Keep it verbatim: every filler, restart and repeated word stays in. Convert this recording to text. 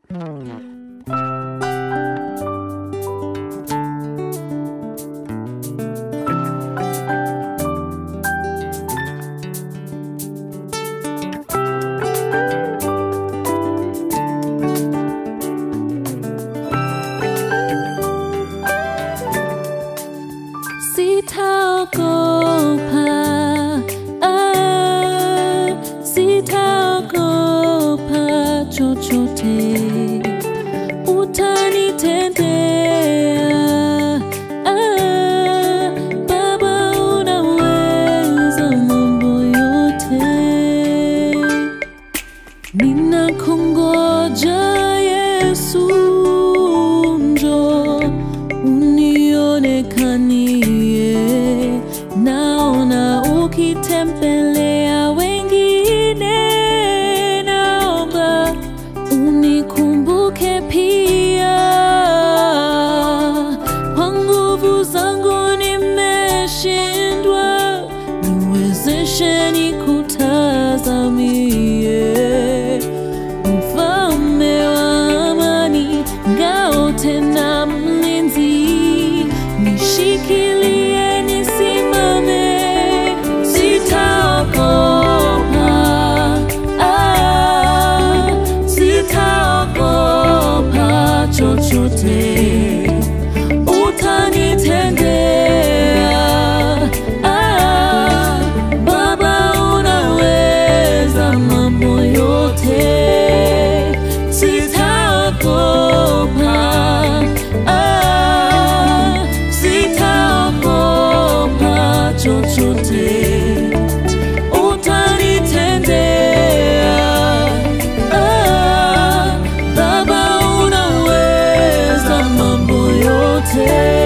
Sitaogopa, ah, sitaogopa chochote utanitendea, ah, Baba unaweza mambo yote. Ninakungoja Yesu, njoo unionekanie. Naona ukitembelea wengine, naomba unikumbuke pia. Kwa nguvu zangu nimeshindwa, niwezeshe nikutazamie. Mfalme wa amani, ngao tena mlinzi, nishikilie nisimame. Sitaogopa, ah, sitaogopa chochote utanitendea, ah, Baba unaweza mambo yote. Sitaogopa, ah, sitaogopa chochote utanitendea, ah, Baba unaweza mambo yote.